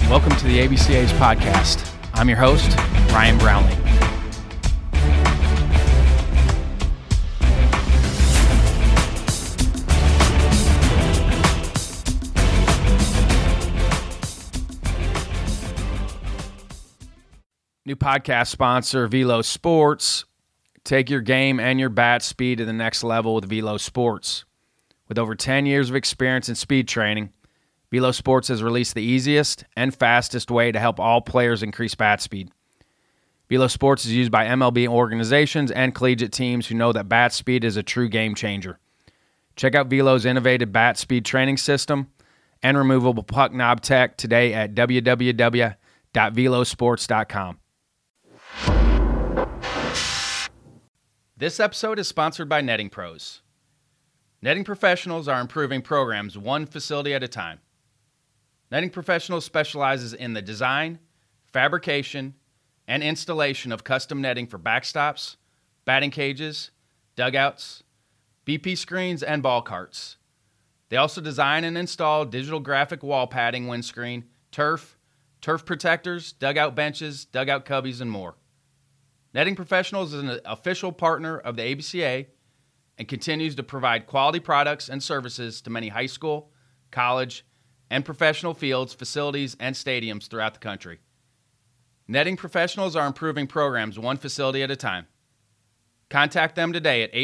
Welcome to the ABCA's podcast. I'm your host, Ryan Brownlee. New podcast sponsor, Velo Sports. Take your game and your bat speed to the next level with Velo Sports. With over 10 years of experience in speed training, Velo Sports has released the easiest and fastest way to help all players increase bat speed. Velo Sports is used by MLB organizations and collegiate teams who know that bat speed is a true game changer. Check out Velo's innovative bat speed training system and removable puck knob tech today at www.velosports.com. This episode is sponsored by Netting Pros. Netting professionals are improving programs one facility at a time. Netting Professionals specializes in the design, fabrication, and installation of custom netting for backstops, batting cages, dugouts, BP screens, and ball carts. They also design and install digital graphic wall padding, windscreen, turf protectors, dugout benches, dugout cubbies, and more. Netting Professionals is an official partner of the ABCA and continues to provide quality products and services to many high school, college, and professional fields, facilities, and stadiums throughout the country. Netting Professionals are improving programs one facility at a time. Contact them today at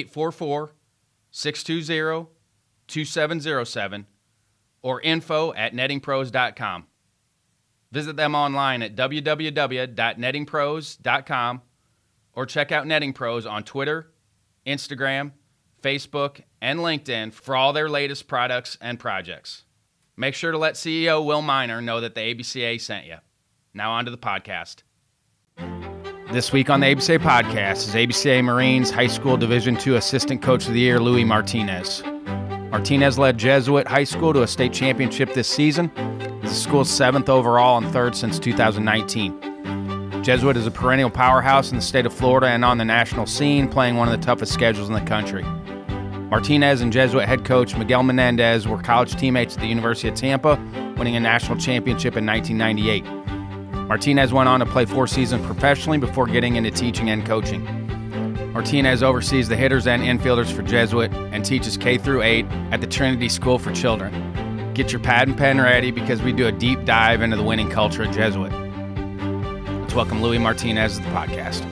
844-620-2707 or info@nettingpros.com. Visit them online at www.nettingpros.com or check out Netting Pros on Twitter, Instagram, Facebook, and LinkedIn for all their latest products and projects. Make sure to let CEO Will Miner know that the ABCA sent you. Now on to the podcast. This week on the ABCA podcast is ABCA Marines High School Division II Assistant Coach of the Year, Louis Martinez. Martinez led Jesuit High School to a state championship this season. He's the school's 7th overall and 3rd since 2019. Jesuit is a perennial powerhouse in the state of Florida and on the national scene, playing one of the toughest schedules in the country. Martinez and Jesuit head coach Miguel Menendez were college teammates at the University of Tampa, winning a national championship in 1998. Martinez went on to play 4 seasons professionally before getting into teaching and coaching. Martinez oversees the hitters and infielders for Jesuit and teaches K-8 at the Trinity School for Children. Get your pad and pen ready because we do a deep dive into the winning culture at Jesuit. Let's welcome Louis Martinez to the podcast.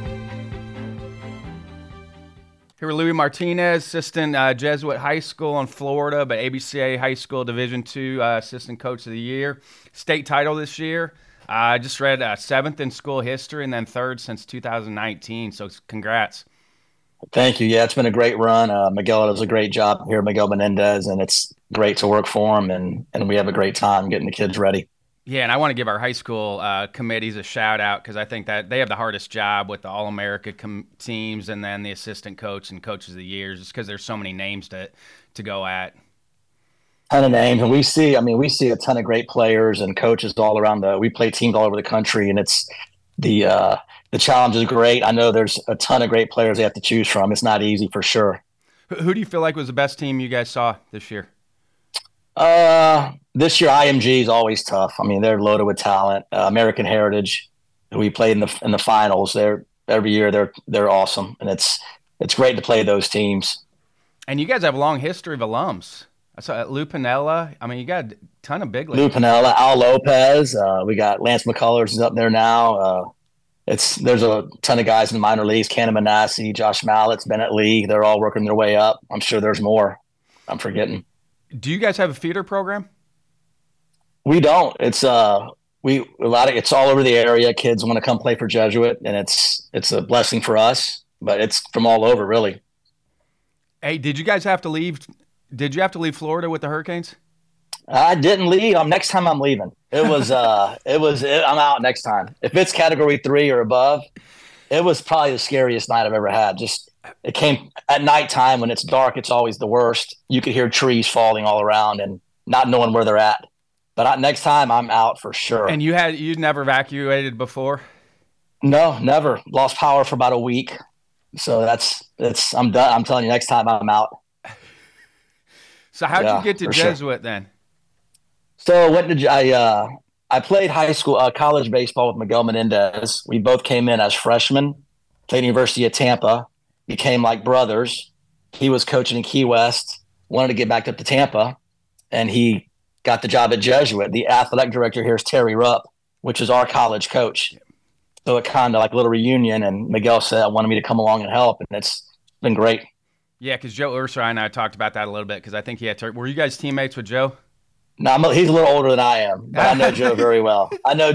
Here with Louis Martinez, assistant Jesuit High School in Florida, but ABCA High School Division II Assistant Coach of the Year. State title this year. I just read 7th in school history and then 3rd since 2019, so congrats. Thank you. Yeah, it's been a great run. Miguel does a great job here, Miguel Menendez, and it's great to work for him, and we have a great time getting the kids ready. Yeah, and I want to give our high school committees a shout-out because I think that they have the hardest job with the All-America teams and then the assistant coach and coaches of the year just because there's so many names to go at. Ton of names, and we see a ton of great players and coaches all around we play teams all over the country, and it's the challenge is great. I know there's a ton of great players they have to choose from. It's not easy for sure. Who do you feel like was the best team you guys saw this year? This year, IMG is always tough. I mean, they're loaded with talent. American Heritage, who we played in the finals, every year they're awesome, and it's great to play those teams. And you guys have a long history of alums. I saw Lou Piniella. I mean, you got a ton of big leagues. Lou Piniella, Al Lopez. We got Lance McCullers is up there now. There's a ton of guys in the minor leagues. Cannon Manassi, Josh Mallett's Bennett Lee. They're all working their way up. I'm sure there's more I'm forgetting. Do you guys have a feeder program? We don't. It's it's all over the area. Kids want to come play for Jesuit, and it's a blessing for us. But it's from all over, really. Hey, did you guys have to leave? Did you have to leave Florida with the Hurricanes? I didn't leave. Next time I'm leaving. I'm out next time. If it's Category 3 or above, it was probably the scariest night I've ever had. It came at nighttime when it's dark. It's always the worst. You could hear trees falling all around and not knowing where they're at. But next time I'm out for sure. And you'd never evacuated before? No, never. Lost power for about a week. So I'm done. I'm telling you, next time I'm out. So how'd you get to Jesuit then? So I I played college baseball with Miguel Menendez. We both came in as freshmen, played University of Tampa, became like brothers. He was coaching in Key West, wanted to get back up to Tampa, and he got the job at Jesuit. The athletic director here is Terry Rupp, which is our college coach. So it kind of like a little reunion, and Miguel said, I wanted me to come along and help, and it's been great. Yeah, because Joe Ursay and I talked about that a little bit because I think he had were you guys teammates with Joe? No, he's a little older than I am, but I know Joe very well.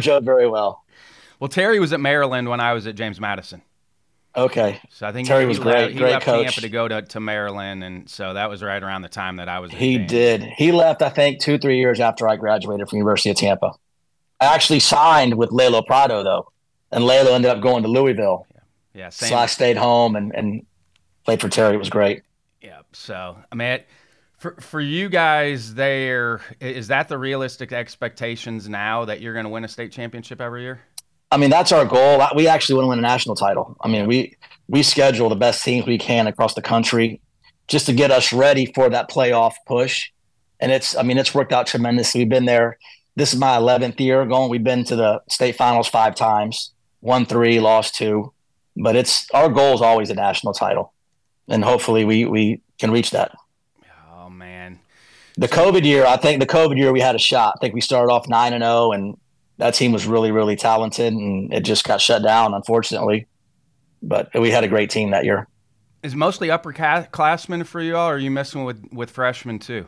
Well, Terry was at Maryland when I was at James Madison. Okay. So I think Terry was great. He great left coach. Tampa to go to Maryland, and so that was right around the time that I was. He did. He left, I think, 2-3 years after I graduated from University of Tampa. I actually signed with Lalo Prado, though, and Lalo ended up going to Louisville. Yeah. Same. So I stayed home and played for Terry. It was great. Yeah. So I mean, for you guys, is that the realistic expectations now that you're going to win a state championship every year? I mean, that's our goal. We actually want to win a national title. I mean, we schedule the best teams we can across the country just to get us ready for that playoff push. And it's worked out tremendously. We've been there. This is my 11th year going. We've been to the state finals 5 times, won 3, lost 2. But our goal is always a national title. And hopefully we can reach that. Oh, man. The COVID year, we had a shot. I think we started off 9-0, and that team was really, really talented, and it just got shut down, unfortunately. But we had a great team that year. Is mostly upperclassmen for you all, or are you messing with freshmen too?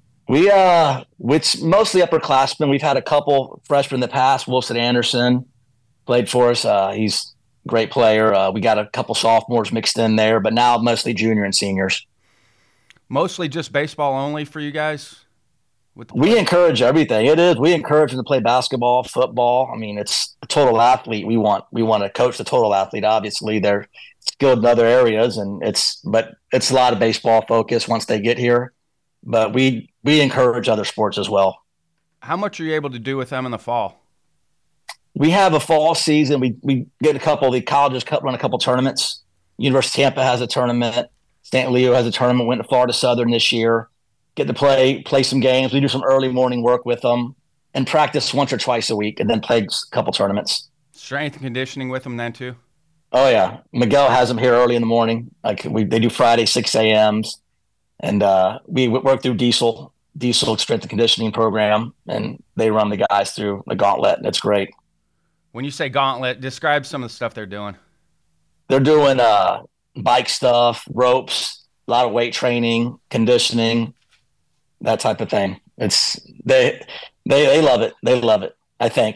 It's mostly upperclassmen. We've had a couple freshmen in the past. Wilson Anderson played for us. He's a great player. We got a couple sophomores mixed in there, but now mostly junior and seniors. Mostly just baseball only for you guys? We encourage everything. It is. We encourage them to play basketball, football. I mean, it's a total athlete. We want to coach the total athlete. Obviously, they're skilled in other areas, but it's a lot of baseball focus once they get here. But we encourage other sports as well. How much are you able to do with them in the fall? We have a fall season. We get the colleges run a couple tournaments. University of Tampa has a tournament. St. Leo has a tournament. Went to Florida Southern this year. Get to play some games. We do some early morning work with them and practice once or twice a week, and then play a couple tournaments. Strength and conditioning with them then too? Oh yeah, Miguel has them here early in the morning. They do Friday 6 a.m.s, and we work through Diesel strength and conditioning program, and they run the guys through the gauntlet, and it's great. When you say gauntlet, describe some of the stuff they're doing. They're doing bike stuff, ropes, a lot of weight training, conditioning, that type of thing. They love it. They love it, I think.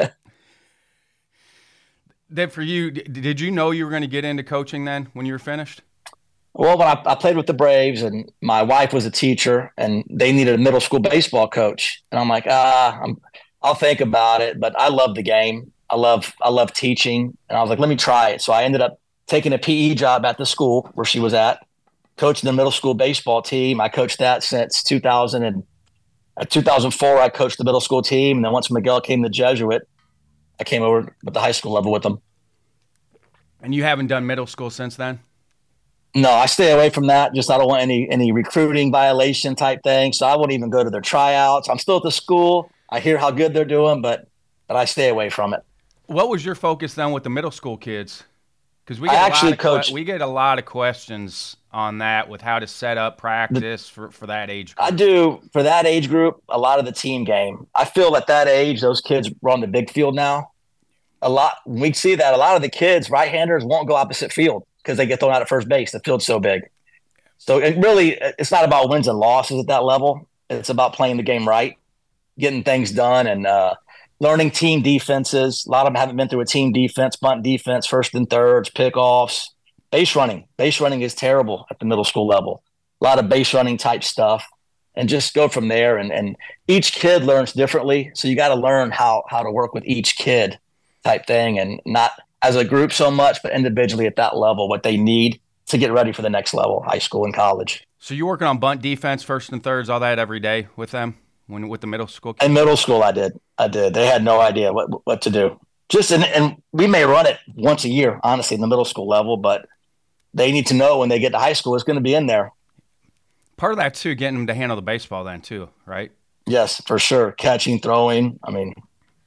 Then for you, did you know you were going to get into coaching then when you were finished? Well, when I played with the Braves, and my wife was a teacher, and they needed a middle school baseball coach, and I'm like, I'll think about it. But I love the game. I love teaching, and I was like, let me try it. So I ended up taking a PE job at the school where she was at, coaching the middle school baseball team. I coached that since 2000 and 2004. I coached the middle school team, and then once Miguel came to Jesuit, I came over with the high school level with them. And you haven't done middle school since then? No, I stay away from that. Just I don't want any recruiting violation type thing. So I won't even go to their tryouts. I'm still at the school. I hear how good they're doing, but I stay away from it. What was your focus then with the middle school kids? Because we get a lot of questions on that with how to set up practice for that age group. I do. For that age group, a lot of the team game. I feel at that age, those kids are on the big field now. We see that a lot of the kids, right-handers, won't go opposite field because they get thrown out at first base. The field's so big. So it's not about wins and losses at that level. It's about playing the game right, getting things done, and learning team defenses. A lot of them haven't been through a team defense, bunt defense, first and thirds, pickoffs, base running. Base running is terrible at the middle school level. A lot of base running type stuff, and just go from there. And each kid learns differently. So you got to learn how to work with each kid type thing, and not as a group so much, but individually at that level, what they need to get ready for the next level, high school and college. So you're working on bunt defense, first and thirds, all that every day with them? With the middle school kids? In middle school, I did. They had no idea what to do. And we may run it once a year, honestly, in the middle school level, but they need to know when they get to high school, it's going to be in there. Part of that, too, getting them to handle the baseball then, too, right? Yes, for sure. Catching, throwing. I mean,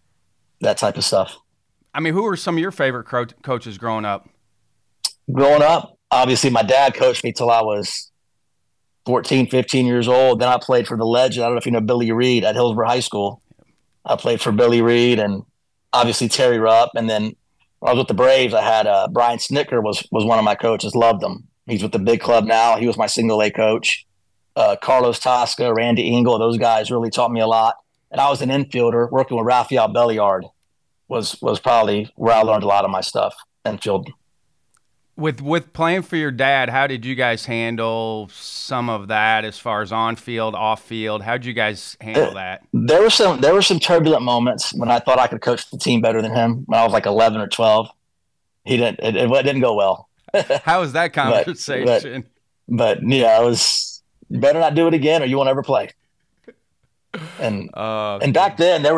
that type of stuff. I mean, who were some of your favorite coaches growing up? Growing up, obviously my dad coached me till I was 14, 15 years old. Then I played for the legend. I don't know if you know Billy Reed at Hillsborough High School. I played for Billy Reed and obviously Terry Rupp. And then when I was with the Braves, I had Brian Snicker was one of my coaches. Loved him. He's with the big club now. He was my single A coach. Carlos Tosca, Randy Engel, those guys really taught me a lot. And I was an infielder working with Rafael Belliard was probably where I learned a lot of my stuff, infield. With playing for your dad, how did you guys handle some of that as far as on field, off field? How did you guys handle that? There were some turbulent moments when I thought I could coach the team better than him when I was like 11 or 12. It didn't go well. How was that conversation? But it was, you better not do it again or you won't ever play. And back then there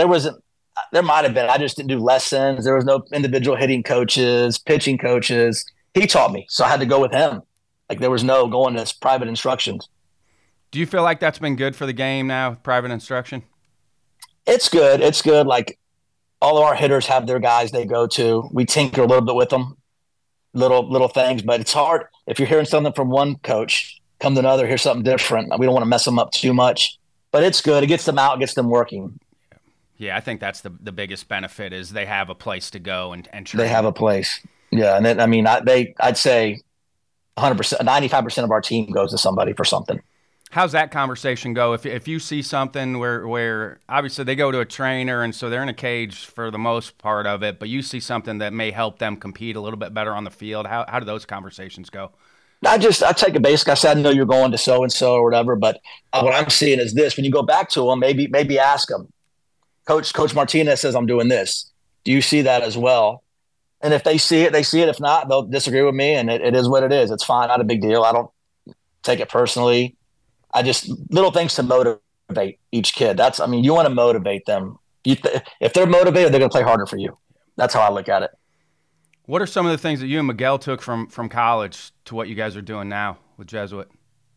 might have been, I just didn't do lessons. There was no individual hitting coaches, pitching coaches. He taught me, so I had to go with him. Like there was no going to private instructions. Do you feel like that's been good for the game now, private instruction? It's good. It's good. Like all of our hitters have their guys they go to. We tinker a little bit with them, little things, but it's hard. If you're hearing something from one coach, come to another, hear something different. We don't want to mess them up too much, but it's good. It gets them out, gets them working. Yeah, I think that's the biggest benefit is they have a place to go and train. They have a place. Yeah, and then, I'd say 100%, 95% of our team goes to somebody for something. How's that conversation go? If you see something where obviously they go to a trainer and so they're in a cage for the most part of it, but you see something that may help them compete a little bit better on the field, how do those conversations go? I take a basic. I said, I know you're going to so-and-so or whatever, but what I'm seeing is this. When you go back to them, maybe ask them, Coach Martinez says I'm doing this. Do you see that as well? And if they see it, they see it. If not, they'll disagree with me, and it is what it is. It's fine. Not a big deal. I don't take it personally. I just little things to motivate each kid. You want to motivate them. If they're motivated, they're going to play harder for you. That's how I look at it. What are some of the things that you and Miguel took from college to what you guys are doing now with Jesuit?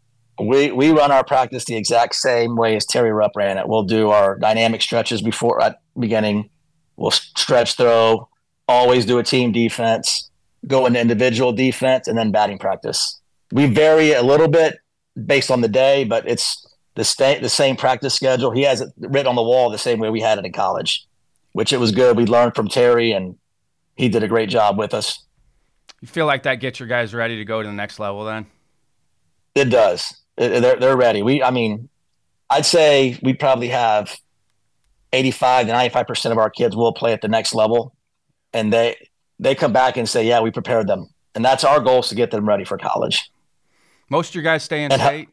We run our practice the exact same way as Terry Rupp ran it. We'll do our dynamic stretches before at beginning. We'll stretch throw, always do a team defense, go into individual defense, and then batting practice. We vary a little bit based on the day, but it's the same practice schedule. He has it written on the wall the same way we had it in college, which it was good. We learned from Terry, and he did a great job with us. You feel like that gets your guys ready to go to the next level then? It does. They're ready. I'd say we probably have 85 to 95% of our kids will play at the next level, and they come back and say, yeah, we prepared them. And that's our goal, is to get them ready for college. Most of your guys stay in state?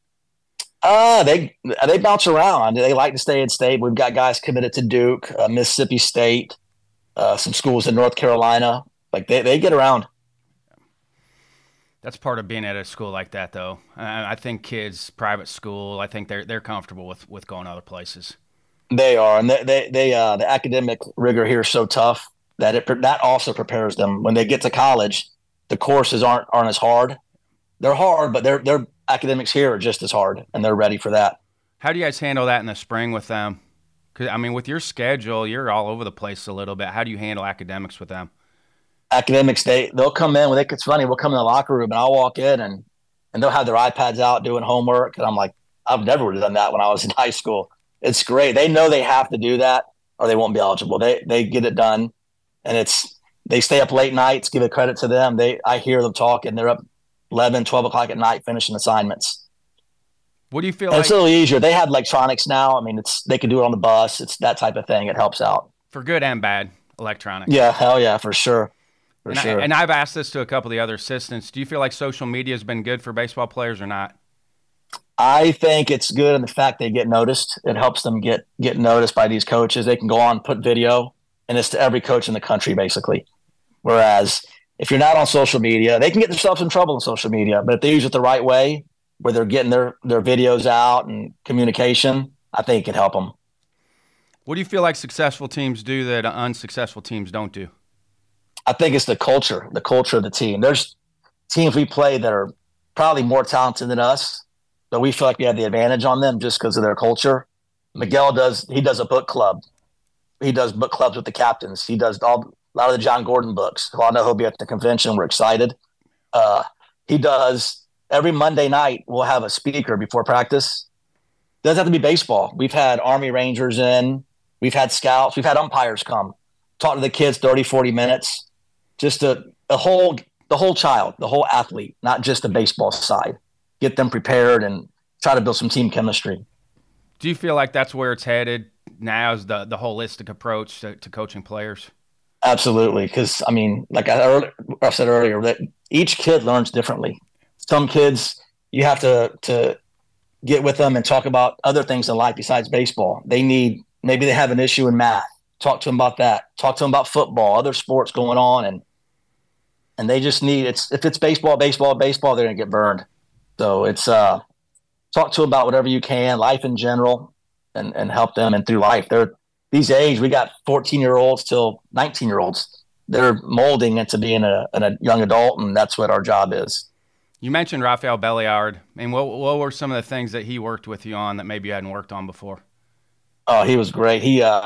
They bounce around. They like to stay in state. We've got guys committed to Duke, Mississippi State, some schools in North Carolina. Like they get around. That's part of being at a school like that, though. I think kids, private school, I think they're comfortable with going other places. They are, and the academic rigor here is so tough that that also prepares them when they get to college. The courses aren't as hard. They're hard, but their academics here are just as hard, and they're ready for that. How do you guys handle that in the spring with them? 'Cause, with your schedule, you're all over the place a little bit. How do you handle academics with them? Academics, they'll come in when it's funny. We'll come in the locker room, and I'll walk in, and they'll have their iPads out doing homework, and I'm like, I've never would have done that when I was in high school. It's great. They know they have to do that, or they won't be eligible. They get it done, and they stay up late nights. Give it credit to them. I hear them talking. They're up 11, 12 o'clock at night finishing assignments. What do you feel like? It's a little easier. They have electronics now. They can do it on the bus. It's that type of thing. It helps out. For good and bad, electronics. Yeah, hell yeah, for sure. And I've asked this to a couple of the other assistants. Do you feel like social media has been good for baseball players or not? I think it's good in the fact they get noticed. It helps them get noticed by these coaches. They can go on, put video, and it's to every coach in the country, basically. Whereas if you're not on social media, they can get themselves in trouble on social media. But if they use it the right way, where they're getting their videos out and communication, I think it can help them. What do you feel like successful teams do that unsuccessful teams don't do? I think it's the culture of the team. There's teams we play that are probably more talented than us, but we feel like we have the advantage on them just because of their culture. Miguel does a book club. he does book clubs with the captains. He does a lot of the John Gordon books. Well, I know he'll be at the convention. We're excited. He does every Monday night. We'll have a speaker before practice. Doesn't have to be baseball. We've had Army Rangers in. We've had scouts. We've had umpires come talk to the kids 30, 40 minutes. Just the whole child, the whole athlete, not just the baseball side. Get them prepared and try to build some team chemistry. Do you feel like that's where it's headed now, is the holistic approach to coaching players? Absolutely. Because, I mean, like I said earlier, that each kid learns differently. Some kids, you have to get with them and talk about other things in life besides baseball. Maybe they have an issue in math. Talk to them about that. Talk to them about football, other sports going on. And they just need, if it's baseball, they're going to get burned. So it's talk to them about whatever you can, life in general, and help them. And through life, these age, we got 14-year-olds till 19-year-olds. They're molding into being a young adult, and that's what our job is. You mentioned Rafael Belliard. I mean, what were some of the things that he worked with you on that maybe you hadn't worked on before? Oh, he was great.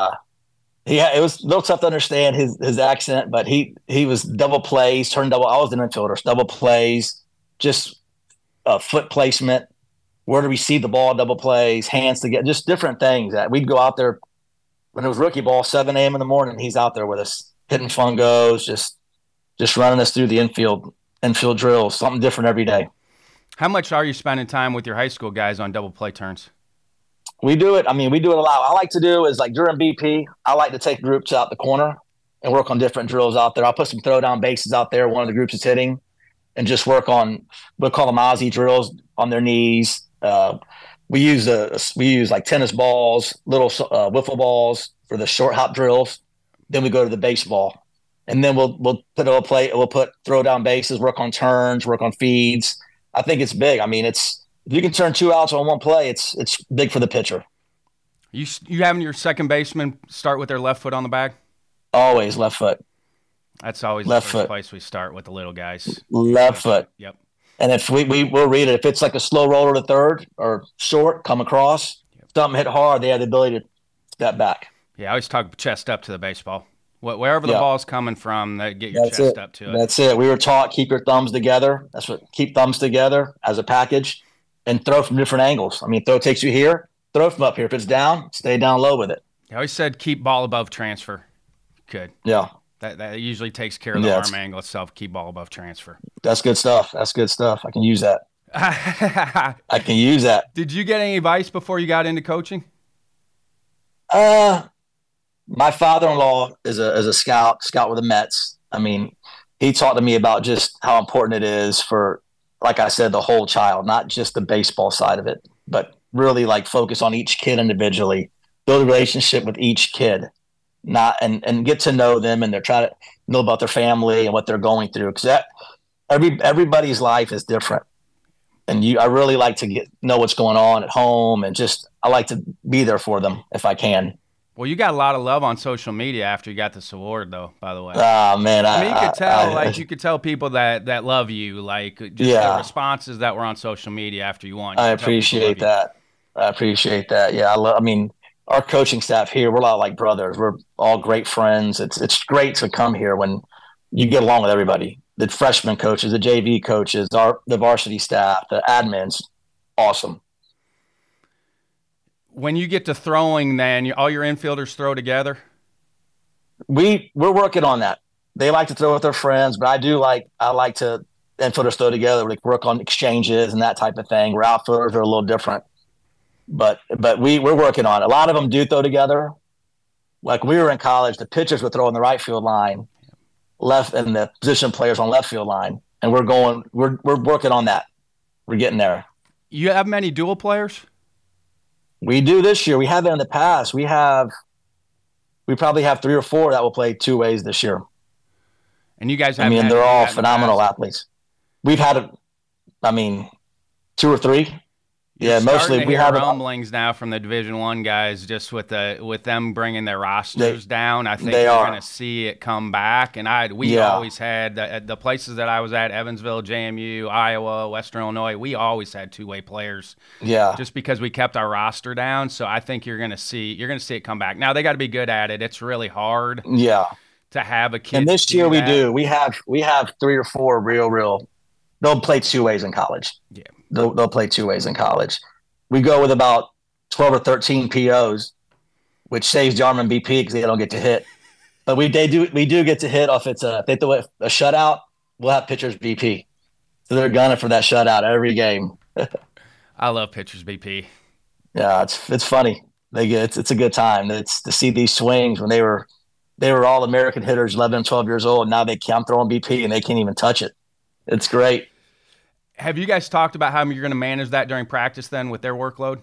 It was a little tough to understand his accent, but he was double plays, turned double. I was an infielder, double plays, just foot placement, where to receive the ball, double plays, hands to get, just different things that we'd go out there when it was rookie ball, 7 a.m. in the morning. He's out there with us, hitting fungos, just running us through the infield drills, something different every day. How much are you spending time with your high school guys on double play turns? We do it. I mean, we do it a lot. What I like to do is, like, during BP, I like to take groups out the corner and work on different drills out there. I'll put some throw down bases out there. One of the groups is hitting, and just work on, we'll call them Aussie drills on their knees. We use like tennis balls, little wiffle balls for the short hop drills. Then we go to the baseball, and then we'll put throw down bases, work on turns, work on feeds. I think it's big. I mean, if you can turn 2 outs on one play, it's big for the pitcher. You having your second baseman start with their left foot on the bag? Always left foot. That's always left the first foot. place we start with the little guys. Left foot. Yep. And if we'll read it. If it's like a slow roller to third or short, come across, something hit hard, they have the ability to step back. Yeah, I always talk chest up to the baseball. Wherever the ball's coming from, get your chest up to it. That's it. We were taught keep your thumbs together. Keep thumbs together as a package and throw from different angles. I mean, throw takes you here, throw from up here. If it's down, stay down low with it. I always said keep ball above transfer. Good. Yeah. That usually takes care of the arm angle itself. Keep ball above transfer. That's good stuff. I can use that. I can use that. Did you get any advice before you got into coaching? My father-in-law is a scout with the Mets. I mean, he talked to me about just how important it is for, like I said, the whole child, not just the baseball side of it, but really like focus on each kid individually, build a relationship with each kid, and get to know them, and they're trying to know about their family and what they're going through. Because everybody's life is different. And I really like to know what's going on at home, and I like to be there for them if I can. Well, you got a lot of love on social media after you got this award, though, by the way. Oh, man. I mean, you could tell people that love you, like just the responses that were on social media after you won. I appreciate that. Yeah, I mean, our coaching staff here, we're a lot like brothers. We're all great friends. It's great to come here when you get along with everybody. The freshman coaches, the JV coaches, the varsity staff, the admins, awesome. When you get to throwing, then all your infielders throw together? We're working on that. They like to throw with their friends, but I like to infielders throw together, like work on exchanges and that type of thing. Where outfielders are a little different. But we're working on it. A lot of them do throw together. Like we were in college, the pitchers would throw on the right field line, left, and the position players on left field line. And we're working on that. We're getting there. You have many dual players? We do this year. We have it in the past. We probably have 3 or 4 that will play 2 ways this year. And you guys have? I mean, they're all phenomenal athletes. We've had, 2 or 3. Yeah, mostly to we hear have rumblings now from the Division One guys, just with them bringing their rosters down. I think they you're are. going to see it come back. And we Yeah. always had the places that I was at, Evansville, JMU, Iowa, Western Illinois. We always had two-way players. Yeah. Just because we kept our roster down. So I think you're going to see it come back. Now they got to be good at it. It's really hard. Yeah. To have a kid. And this year we do. We have 3 or 4 real. They'll play 2 ways in college. Yeah. They'll play 2 ways in college. We go with about 12 or 13 POs, which saves the Armand BP because they don't get to hit. But we do get to hit off if they throw a shutout, we'll have pitchers BP. So they're gunning for that shutout every game. I love pitchers BP. Yeah, it's funny. It's a good time. It's to see these swings when they were all American hitters, 11 and 12 years old. Now I'm throwing BP and they can't even touch it. It's great. Have you guys talked about how you're going to manage that during practice then with their workload?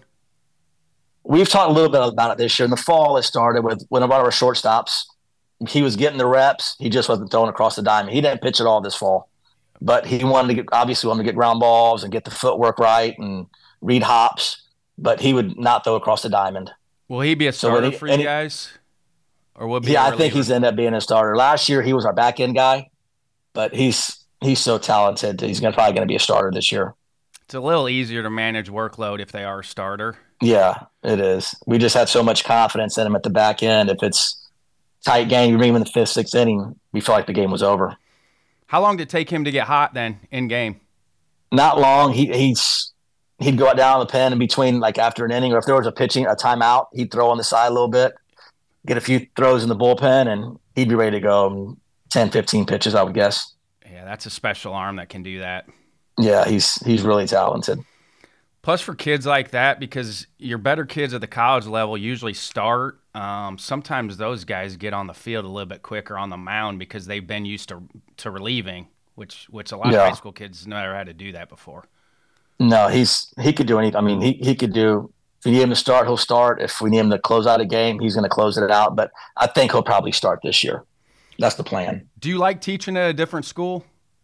We've talked a little bit about it this year. In the fall, it started with one of our shortstops. He was getting the reps. He just wasn't throwing across the diamond. He didn't pitch at all this fall, but he wanted to get ground balls and get the footwork right and read hops, but he would not throw across the diamond. Will he be a starter for you guys? Or will be I think he's ended up being a starter. Last year, he was our back end guy, but he's so talented. He's probably going to be a starter this year. It's a little easier to manage workload if they are a starter. Yeah, it is. We just had so much confidence in him at the back end. If it's tight game, you bring him in the 5th, 6th inning, we felt like the game was over. How long did it take him to get hot then in game? Not long. He'd go out down the pen in between, like after an inning, or if there was a timeout, he'd throw on the side a little bit, get a few throws in the bullpen, and he'd be ready to go 10, 15 pitches, I would guess. Yeah, that's a special arm that can do that. Yeah, he's really talented. Plus for kids like that, because your better kids at the college level usually start, sometimes those guys get on the field a little bit quicker on the mound because they've been used to relieving, which a lot of high school kids never had to do that before. No, he could do anything. I mean, he could do. If we need him to start, he'll start. If we need him to close out a game, he's going to close it out. But I think he'll probably start this year. That's the plan. Do you like teaching at a different school?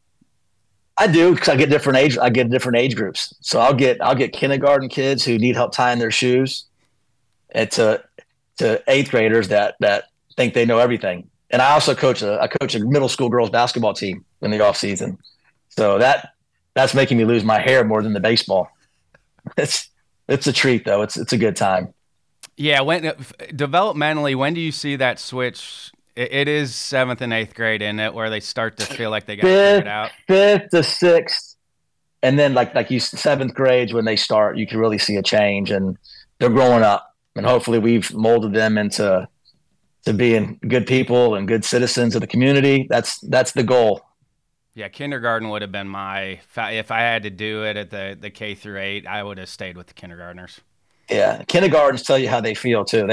I do, because I get different age groups. So I'll get kindergarten kids who need help tying their shoes, and to 8th graders that think they know everything. And I also coach a middle school girls basketball team in the off season. So that's making me lose my hair more than the baseball. It's a treat though. It's a good time. Yeah. Developmentally, when do you see that switch? It is 7th and 8th grade, isn't it, where they start to feel like they got to figure it out? 5th to 6th, and then like you 7th grade when they start, you can really see a change, and they're growing up, and hopefully we've molded them into being good people and good citizens of the community. That's the goal. Yeah, kindergarten would have been if I had to do it at the K through 8, I would have stayed with the kindergartners. Yeah, kindergartens tell you how they feel too.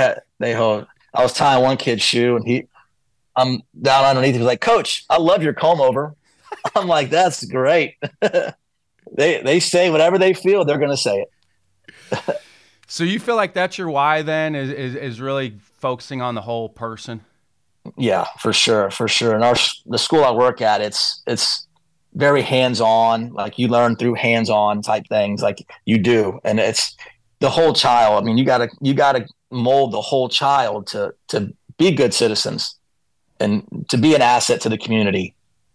I was tying one kid's shoe, and I'm down underneath. He was like, "Coach, I love your comb over." I'm like, "That's great." They say whatever they feel, they're going to say it. So you feel like that's your why then, is really focusing on the whole person? Yeah, for sure. And the school I work at, it's very hands-on. Like you learn through hands-on type things, like you do, and it's the whole child. I mean, you gotta mold the whole child to be good citizens and to be an asset to the community.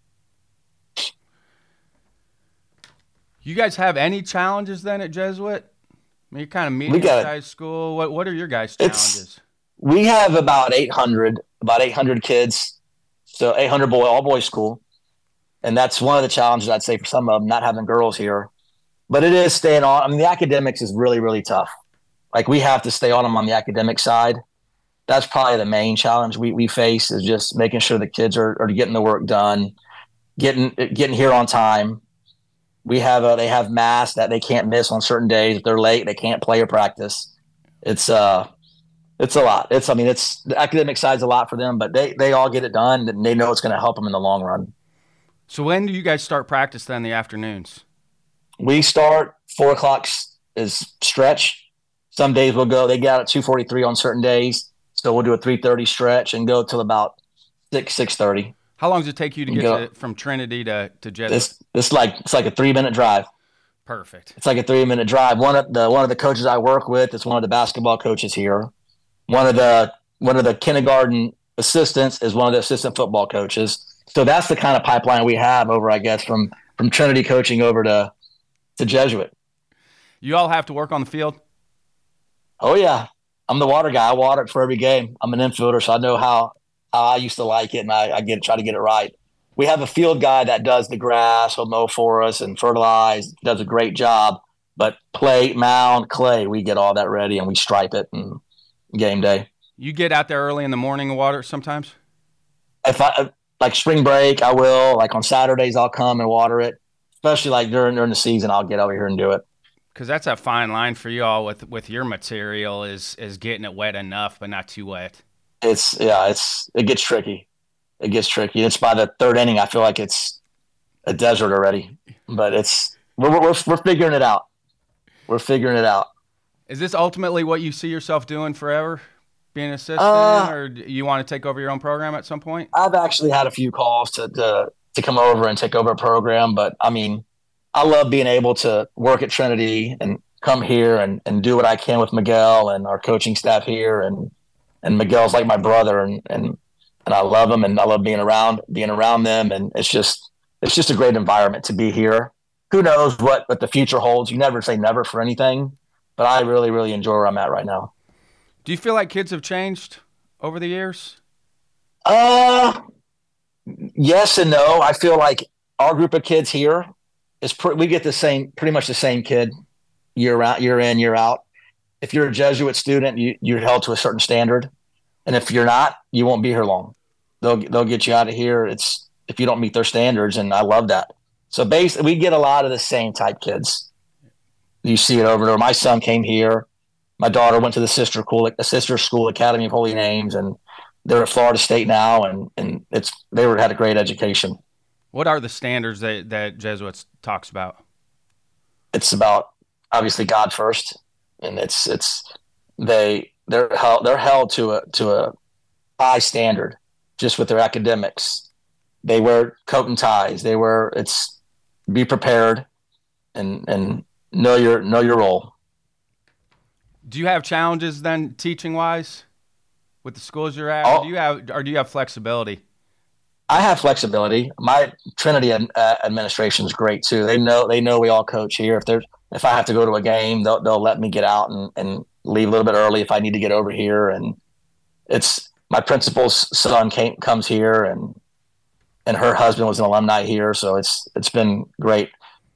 You guys have any challenges then at Jesuit? I mean, you're kind of medium-sized school. What are your guys' challenges? We have about 800 kids, so 800 all boys school, and that's one of the challenges I'd say for some of them, not having girls here. But it is staying on. I mean, the academics is really, really tough. Like we have to stay on them on the academic side. That's probably the main challenge we face, is just making sure the kids are getting the work done, getting here on time. They have mass that they can't miss on certain days. If they're late, they can't play or practice. It's a lot. The academic side's a lot for them, but they all get it done, and they know it's going to help them in the long run. So when do you guys start practice then in the afternoons? We start 4:00 is stretch. Some days they get out at 2:43 on certain days. So we'll do a 3:30 stretch and go till about 6:30. How long does it take you to get from Trinity to Jesuit? It's like a 3-minute drive. Perfect. It's like a 3-minute drive. One of the coaches I work with is one of the basketball coaches here. One of the kindergarten assistants is one of the assistant football coaches. So that's the kind of pipeline we have over, I guess, from Trinity coaching over to Jesuit. You all have to work on the field? Oh yeah, I'm the water guy. I water it for every game. I'm an infielder, so I know how I used to like it, and I try to get it right. We have a field guy that does the grass, will mow for us and fertilize. Does a great job. But plate, mound, clay, we get all that ready and we stripe it and game day. You get out there early in the morning and water it sometimes? If I like spring break, I will. Like on Saturdays, I'll come and water it. Especially like during the season, I'll get over here and do it. Because that's a fine line for you all with your material is getting it wet enough, but not too wet. It gets tricky. It gets tricky. It's by the third inning, I feel like it's a desert already. But we're figuring it out. We're figuring it out. Is this ultimately what you see yourself doing forever, being an assistant, or do you want to take over your own program at some point? I've actually had a few calls to come over and take over a program, but I mean, I love being able to work at Trinity and come here and do what I can with Miguel and our coaching staff here, and Miguel's like my brother, and I love him, and I love being around them, and it's just a great environment to be here. Who knows what the future holds? You never say never for anything, but I really, really enjoy where I'm at right now. Do you feel like kids have changed over the years? Yes and no. I feel like our group of kids here we get pretty much the same kid year in, year out. If you're a Jesuit student, you're held to a certain standard, and if you're not, you won't be here long. They'll get you out of here. It's if you don't meet their standards, and I love that. So basically, we get a lot of the same type kids. You see it over there. My son came here. My daughter went to the sister school, Academy of Holy Names, and they're at Florida State now, and had a great education. What are the standards that Jesuits talks about? It's about obviously God first, and they're held to a high standard just with their academics. They wear coat and ties. Be prepared and know your role. Do you have challenges then teaching wise with the schools you're at? Or do you have flexibility? I have flexibility. My Trinity administration is great too. They know we all coach here. If I have to go to a game, they'll let me get out and leave a little bit early if I need to get over here. And it's my principal's son comes here, and her husband was an alumni here, so it's been great.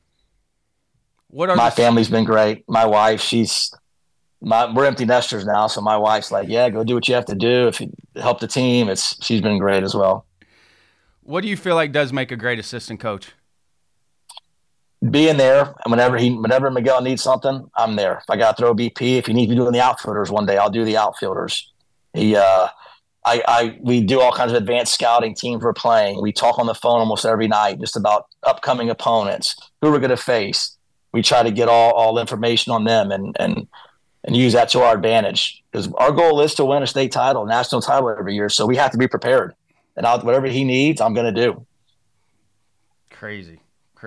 My family's been great. My wife, we're empty nesters now, so my wife's like, yeah, go do what you have to do. If you help the team, she's been great as well. What do you feel like does make a great assistant coach? Being there, and whenever Miguel needs something, I'm there. If I got to throw BP, if he needs me doing the outfielders one day, I'll do the outfielders. We do all kinds of advanced scouting teams we're playing. We talk on the phone almost every night just about upcoming opponents, who we're going to face. We try to get all information on them and use that to our advantage, because our goal is to win a state title, national title every year. So we have to be prepared. And whatever he needs, I'm going to do. Crazy.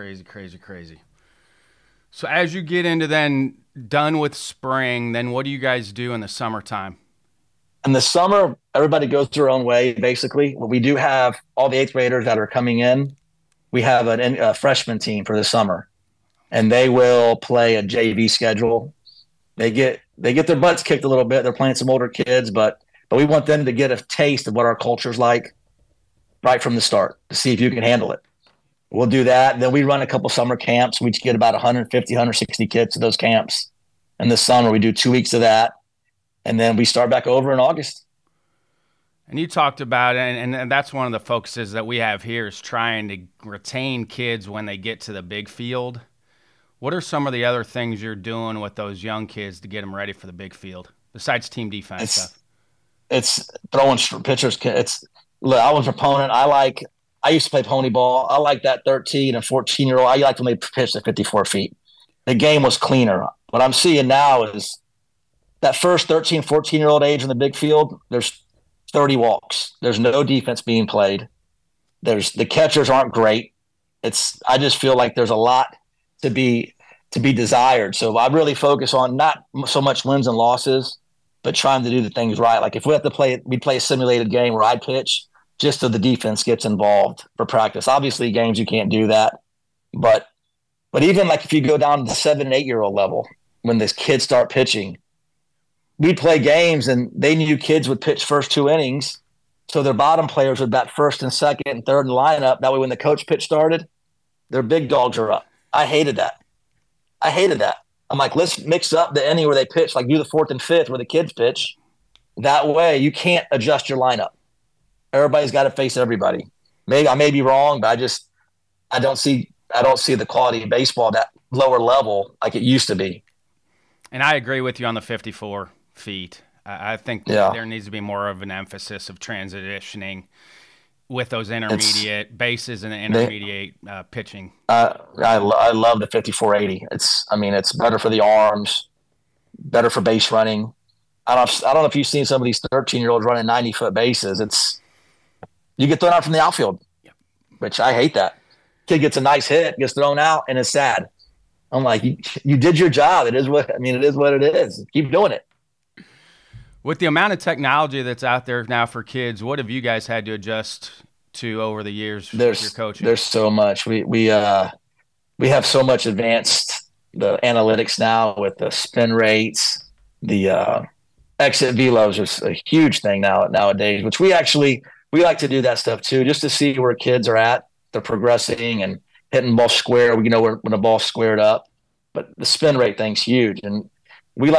So as you get into then done with spring, then what do you guys do in the summertime? In the summer, everybody goes their own way, basically. We do have all the 8th graders that are coming in. We have a freshman team for the summer, and they will play a JV schedule. They get their butts kicked a little bit. They're playing some older kids, but we want them to get a taste of what our culture's like right from the start to see if you can handle it. We'll do that. Then we run a couple summer camps. We get about 150, 160 kids to those camps. In the summer, we do 2 weeks of that. And then we start back over in August. And you talked about it, and that's one of the focuses that we have here is trying to retain kids when they get to the big field. What are some of the other things you're doing with those young kids to get them ready for the big field, besides team defense stuff? It's throwing pitchers. Look, I was a proponent. I used to play pony ball. I like that 13 and 14-year-old. I like when they pitch at 54 feet. The game was cleaner. What I'm seeing now is that first 13, 14-year-old age in the big field, there's 30 walks. There's no defense being played. The catchers aren't great. I just feel like there's a lot to be to be desired. So I really focus on not so much wins and losses, but trying to do the things right. Like if we have to we play a simulated game where I pitch just so the defense gets involved for practice. Obviously, games you can't do that, but even like if you go down to the 7 and 8 year old level, when the kids start pitching, we'd play games and they knew kids would pitch first 2 innings. So their bottom players would bat first and second and third in the lineup. That way, when the coach pitch started, their big dogs are up. I hated that. I'm like, let's mix up the inning where they pitch, like do the 4th and 5th where the kids pitch. That way, you can't adjust your lineup. Everybody's got to face everybody. Maybe I may be wrong, but I don't see the quality of baseball that lower level like it used to be. And I agree with you on the 54 feet. I think there needs to be more of an emphasis of transitioning with those intermediate bases and the intermediate pitching. I love the 54-80. It's better for the arms, better for base running. I don't know if you've seen some of these 13-year-olds running 90-foot bases. You get thrown out from the outfield, which I hate that. Kid gets a nice hit, gets thrown out, and it's sad. I'm like, you did your job. It is what it is. Keep doing it. With the amount of technology that's out there now for kids, what have you guys had to adjust to over the years with your coaching? There's so much. We have so much advanced the analytics now with the spin rates, the exit velos is a huge thing nowadays, which we like to do that stuff too, just to see where kids are at. They're progressing and hitting ball square. We know when the ball's squared up, but the spin rate thing's huge. And we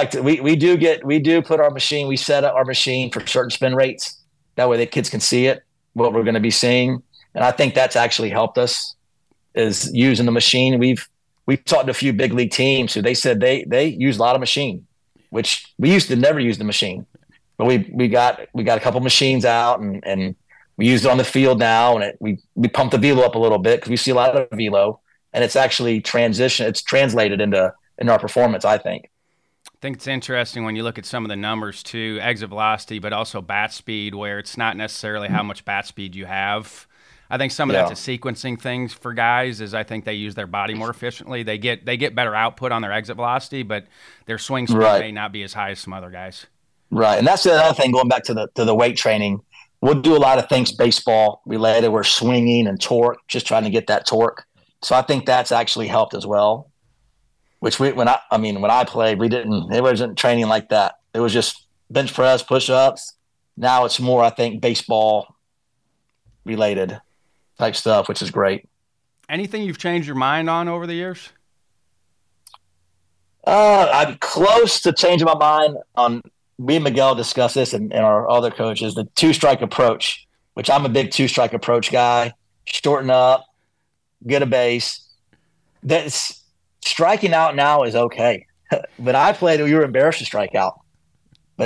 do put our machine, we set up our machine for certain spin rates. That way the kids can see it, what we're going to be seeing. And I think that's actually helped us is using the machine. We've talked to a few big league teams who they said they use a lot of machine, which we used to never use the machine, but we got a couple machines out and we use it on the field now. And we pump the velo up a little bit because we see a lot of velo, and it's actually it's translated into our performance, I think. I think it's interesting when you look at some of the numbers too, exit velocity, but also bat speed, where it's not necessarily how much bat speed you have. I think some of that's a sequencing things for guys is I think they use their body more efficiently. They get better output on their exit velocity, but their swing speed may not be as high as some other guys. Right. And that's the other thing, going back to the weight training. We'll do a lot of things baseball related. We're swinging and torque, just trying to get that torque. So I think that's actually helped as well. Which when I played, it wasn't training like that. It was just bench press, push-ups. Now it's more, I think, baseball related type stuff, which is great. Anything you've changed your mind on over the years? I'm close to changing my mind on. Me and Miguel discussed this and our other coaches, the 2-strike approach, which I'm a big 2-strike approach guy. Shorten up, get a base. That's striking out now is okay. When I played, you were embarrassed to strike out. But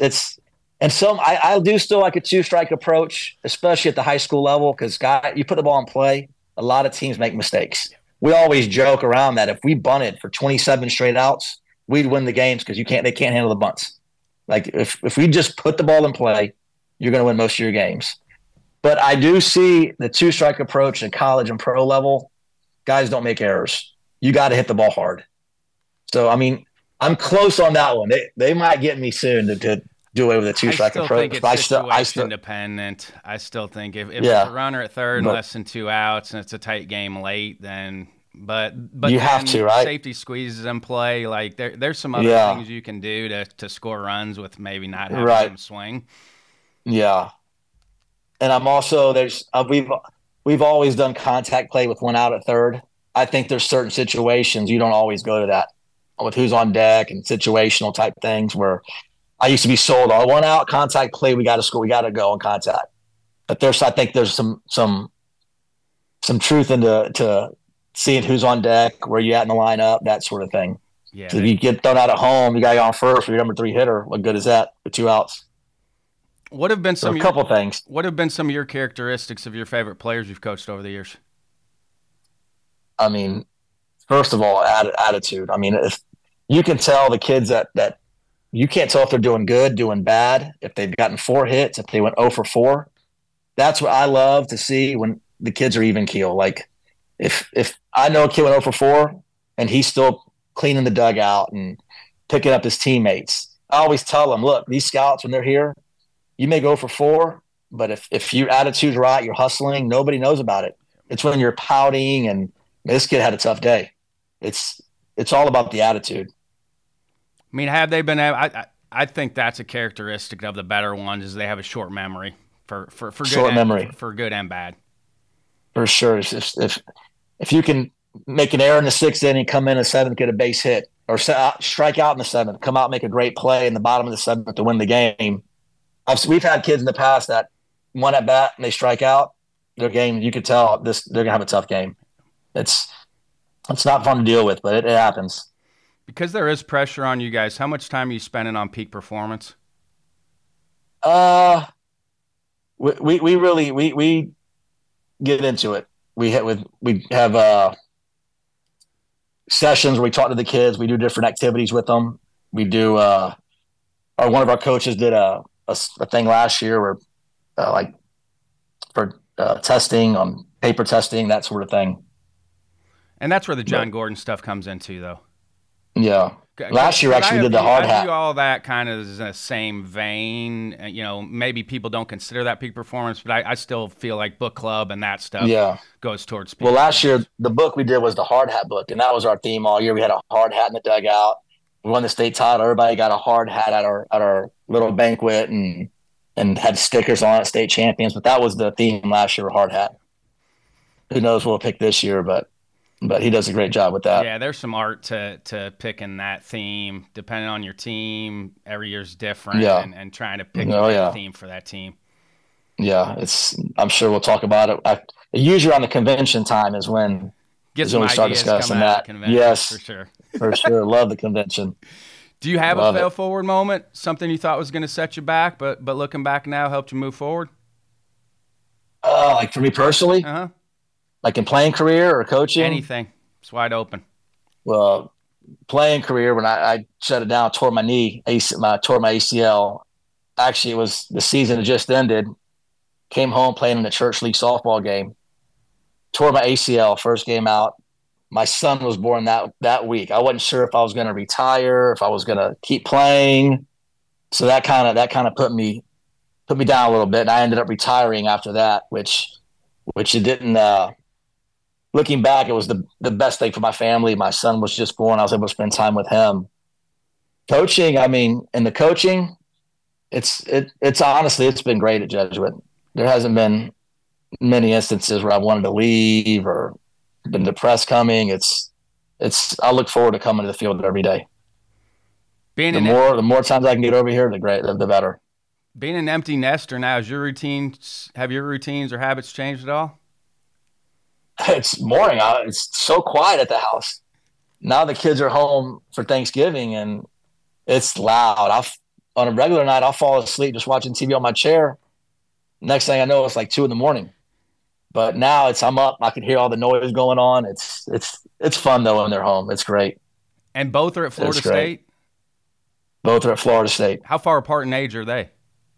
I do still like a 2-strike approach, especially at the high school level, because you put the ball in play, a lot of teams make mistakes. We always joke around that if we bunted for 27 straight outs, we'd win the games because they can't handle the bunts. Like if we just put the ball in play, you're going to win most of your games. But I do see the 2-strike approach at college and pro level. Guys don't make errors. You got to hit the ball hard. So, I'm close on that one. They might get me soon to do away with the 2-strike approach. I still think it's situation dependent. I still think if it's a runner at third and less than 2 outs and it's a tight game late, then but you have to, right? Safety squeezes in play. Like there's some other things you can do to score runs with maybe not having them swing. Yeah. And I'm also we've always done contact play with 1 out at third. I think there's certain situations you don't always go to that with who's on deck and situational type things where I used to be sold on 1 out contact play. We got to score. We got to go on contact. But I think there's some truth into seeing who's on deck, where you at in the lineup, that sort of thing. Yeah. So if you get thrown out at home, you got you on first, your number 3 hitter. What good is that with 2 outs? What have been a couple things? What have been some of your characteristics of your favorite players you've coached over the years? First of all, attitude. If you can tell the kids that you can't tell if they're doing good, doing bad, if they've gotten 4 hits, if they went 0 for 4. That's what I love to see when the kids are even keel. Like if I know a kid went 0 for 4 and he's still cleaning the dugout and picking up his teammates. I always tell them, look, these scouts, when they're here, you may go for 4, but if your attitude's right, you're hustling, nobody knows about it. It's when you're pouting, and this kid had a tough day. It's all about the attitude. I mean, have they been? I think that's a characteristic of the better ones is they have a short memory for short memory for good and bad. For sure. If you can make an error in the 6th inning, come in the 7th, get a base hit, or strike out in the 7th, come out, make a great play in the bottom of the 7th to win the game. We've had kids in the past that one at bat and they strike out. Their game, you could tell they're gonna have a tough game. It's not fun to deal with, but it happens. Because there is pressure on you guys, how much time are you spending on peak performance? We really get into it. We have sessions where we talk to the kids. We do different activities with them. We do. One of our coaches did a thing last year where for testing on paper testing, that sort of thing. And that's where the John Gordon stuff comes into, though. Yeah. Last year, actually, did the hard hat. I view all that kind of in the same vein. Maybe people don't consider that peak performance, but I still feel like book club and that stuff goes towards peak. Well, last year, the book we did was the hard hat book, and that was our theme all year. We had a hard hat in the dugout. We won the state title. Everybody got a hard hat at our little banquet and had stickers on it, state champions. But that was the theme last year, hard hat. Who knows what we'll pick this year, but he does a great job with that. Yeah, there's some art to picking that theme. Depending on your team, every year's different, and trying to pick the theme for that team. Yeah, I'm sure we'll talk about it. Usually around the convention time is when we start discussing that. Yes, for sure. For sure. Love the convention. Do you have a fail forward moment? Something you thought was going to set you back, but looking back now helped you move forward? Like for me personally? Uh-huh. Like in playing career or coaching? Anything. It's wide open. Well, playing career, when I shut it down, tore my knee, tore my ACL. Actually, it was the season that just ended. Came home playing in the church league softball game. Tore my ACL, first game out. My son was born that week. I wasn't sure if I was going to retire, if I was going to keep playing. So that kind of put me down a little bit. And I ended up retiring after that, which it didn't. Looking back, it was the best thing for my family. My son was just born. I was able to spend time with him. Coaching, in the coaching, it's honestly, it's been great at Jesuit. There hasn't been many instances where I wanted to leave or been depressed coming. I look forward to coming to the field every day. The more times I can get over here, the better. Being an empty nester now, have your routines or habits changed at all? It's boring. It's so quiet at the house. Now the kids are home for Thanksgiving and it's loud. On a regular night, I'll fall asleep just watching TV on my chair. Next thing I know, it's like 2 a.m. But now I'm up. I can hear all the noise going on. It's fun though when they're home. It's great. And both are at Florida State? Both are at Florida State. How far apart in age are they?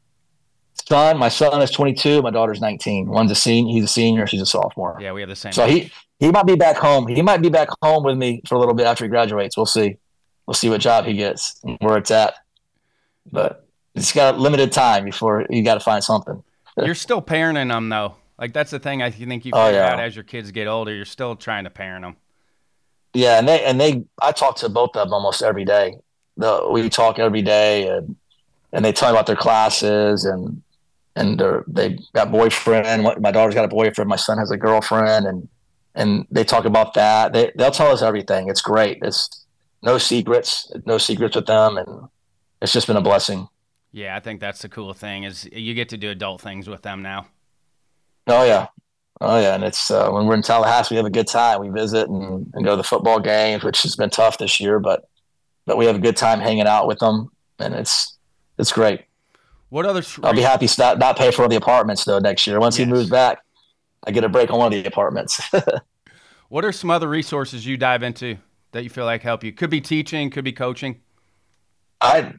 My son is 22. My daughter's 19. One's a senior. He's a senior. She's a sophomore. Yeah, we have the same. So he might be back home. He might be back home with me for a little bit after he graduates. We'll see. We'll see what job he gets, where it's at. But it's got limited time before you got to find something. You're still parenting them though. Like that's the thing I think you figure out as your kids get older. You're still trying to parent them. Yeah, I talk to both of them almost every day. We talk every day, and they tell me about their classes and they got boyfriend. My daughter's got a boyfriend. My son has a girlfriend, and they talk about that. They'll tell us everything. It's great. It's no secrets with them, and it's just been a blessing. Yeah, I think that's the cool thing is you get to do adult things with them now. Oh yeah, and it's when we're in Tallahassee, we have a good time. We visit and go to the football games, which has been tough this year, but we have a good time hanging out with them, and it's great. What other? I'll be happy to not pay for all the apartments though next year. Once he moves back, I get a break on one of the apartments. What are some other resources you dive into that you feel like help you? Could be teaching, could be coaching. I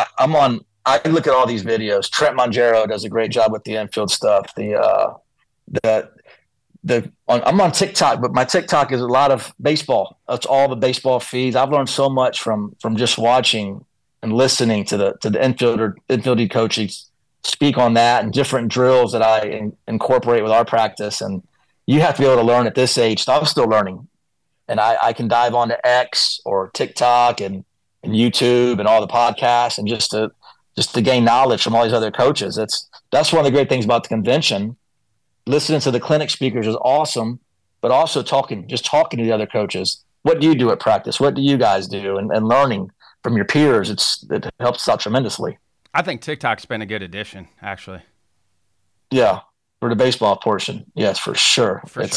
look at all these videos. Trent Mongero does a great job with the infield stuff. The I'm on TikTok, but my TikTok is a lot of baseball. It's all the baseball feeds. I've learned so much from just watching and listening to the infielding coaches speak on that and different drills that I incorporate with our practice. And you have to be able to learn at this age. So I'm still learning, and I can dive onto X or TikTok and YouTube and all the podcasts and just to gain knowledge from all these other coaches. That's one of the great things about the convention. Listening to the clinic speakers is awesome, but also talking to the other coaches. What do you do at practice? What do you guys do? And learning from your peers, it helps out tremendously. I think TikTok's been a good addition, actually. Yeah, for the baseball portion, yes, for sure. There's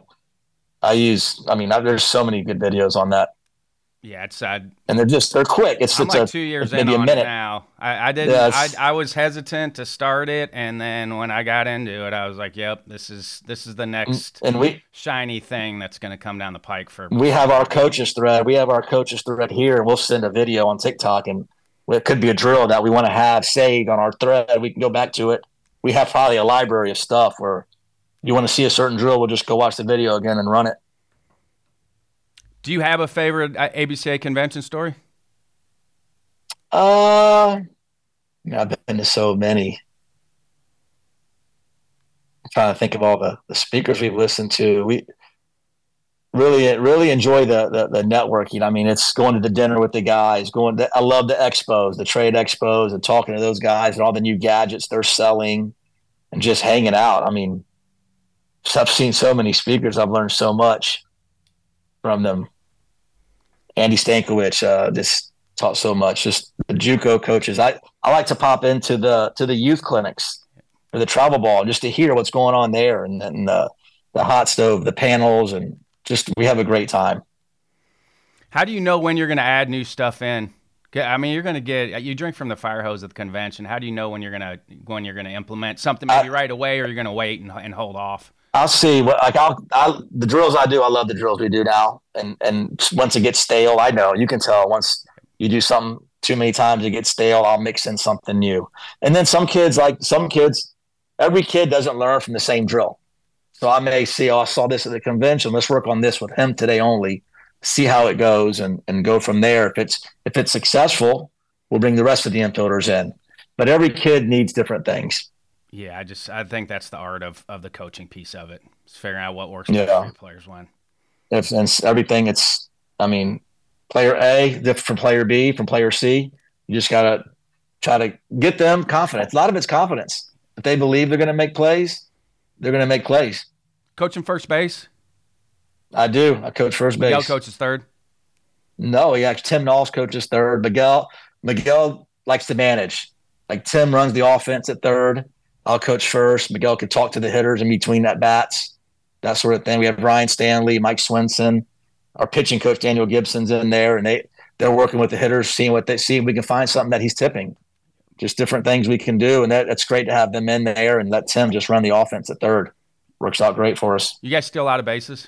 so many good videos on that. Yeah, it's and they're quick. I'm like 2 years in on it now. I was hesitant to start it, and then when I got into it, I was like, "Yep, this is the next shiny thing that's going to come down the pike." We have our coaches thread. Here, and we'll send a video on TikTok, and it could be a drill that we want to have saved on our thread. We can go back to it. We have probably a library of stuff where you want to see a certain drill, we'll just go watch the video again and run it. Do you have a favorite ABCA convention story? I've been to so many. I'm trying to think of all the speakers we've listened to. We really enjoy the networking. I mean, it's going to the dinner with the guys. I love the expos, the trade expos, and talking to those guys and all the new gadgets they're selling, and just hanging out. I mean, I've seen so many speakers. I've learned so much from them. Andy Stankiewicz just taught so much. Just the JUCO coaches. I like to pop into the youth clinics or the travel ball just to hear what's going on there, and then the hot stove, the panels, and just we have a great time. How do you know when you're going to add new stuff in? I mean, you drink from the fire hose at the convention. How do you know when you're going to implement something maybe right away, or you're going to wait and hold off? I'll see the drills I do. I love the drills we do now. And once it gets stale, I know you can tell once you do something too many times, it gets stale. I'll mix in something new. And then some kids, every kid doesn't learn from the same drill. So I may see, I saw this at the convention. Let's work on this with him today only, see how it goes and go from there. If it's successful, we'll bring the rest of the infielders in. But every kid needs different things. Yeah, I think that's the art of the coaching piece of it. It's figuring out what works for your players when. Everything. Player A different from player B, from player C. You just gotta try to get them confidence. A lot of it's confidence. If they believe they're going to make plays, they're going to make plays. Coaching first base? I do. I coach first base. Miguel coaches third? No, Tim Knowles coaches third. Miguel likes to manage. Like Tim runs the offense at third. I'll coach first. Miguel could talk to the hitters in between at bats, that sort of thing. We have Ryan Stanley, Mike Swenson, our pitching coach Daniel Gibson's in there, and they're working with the hitters, seeing what they see. We can find something that he's tipping. Just different things we can do, and that's great to have them in there and let Tim just run the offense at third. Works out great for us. You guys steal a lot of bases?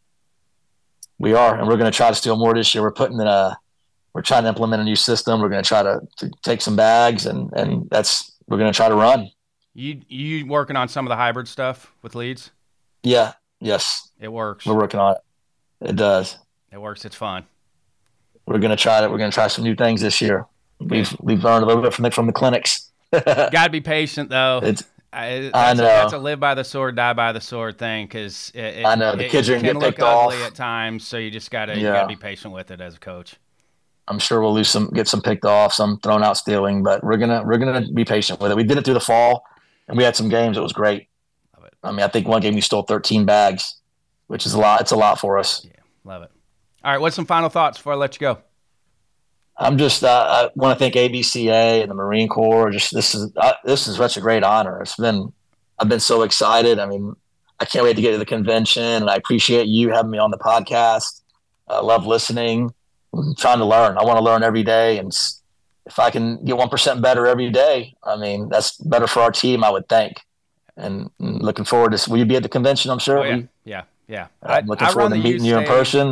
We are, and we're going to try to steal more this year. We're trying to implement a new system. We're going to try to take some bags, and we're going to try to run. You working on some of the hybrid stuff with leads? Yeah. Yes. It works. We're working on it. It does. It works. It's fun. We're going to try it. We're going to try some new things this year. We've learned a little bit from the clinics. Got to be patient though. I know. That's a live by the sword, die by the sword thing, because I know the kids are going to get picked off. It can look ugly off at times, so you just gotta be patient with it as a coach. I'm sure we'll get some picked off, some thrown out stealing, but we're gonna be patient with it. We did it through the fall, and we had some games. It was great. Love it. I mean, I think one game we stole 13 bags, which is a lot. It's a lot for us. Yeah, love it. All right, what's some final thoughts before I let you go? I'm just I want to thank ABCA and the Marine Corps. This is such a great honor. I've been so excited. I mean, I can't wait to get to the convention, and I appreciate you having me on the podcast. I love listening. I'm trying to learn. I want to learn every day, and if I can get 1% better every day, I mean, that's better for our team, I would think. And looking forward to. Will you be at the convention? I'm sure. Oh, yeah. I'm looking forward to meeting you in person.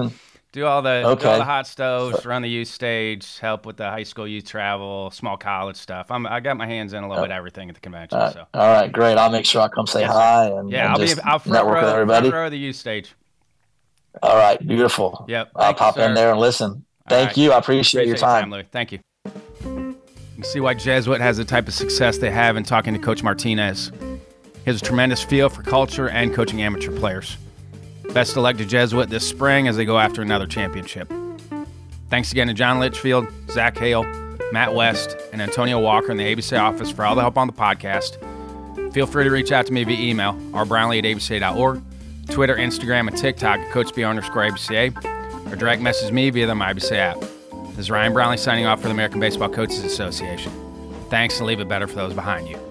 Do all the hot stoves, run the youth stage, help with the high school youth travel, small college stuff. I got my hands in a little bit of everything at the convention. All so right, great. I'll make sure I come say hi and I'll network with everybody. Front row of the youth stage. All right, beautiful. Yep. I'll pop in there and listen. Thank you. I appreciate your time. Louis. Thank you. You see why Jesuit has the type of success they have in talking to Coach Martinez. He has a tremendous feel for culture and coaching amateur players. Best of luck to Jesuit this spring as they go after another championship. Thanks again to John Litchfield, Zach Hale, Matt West, and Antonio Walker in the ABC office for all the help on the podcast. Feel free to reach out to me via email, rbrownlee@abca.org, Twitter, Instagram, and TikTok at CoachB_ABCA, or direct message me via the MyABCA app. This is Ryan Brownlee signing off for the American Baseball Coaches Association. Thanks, and leave it better for those behind you.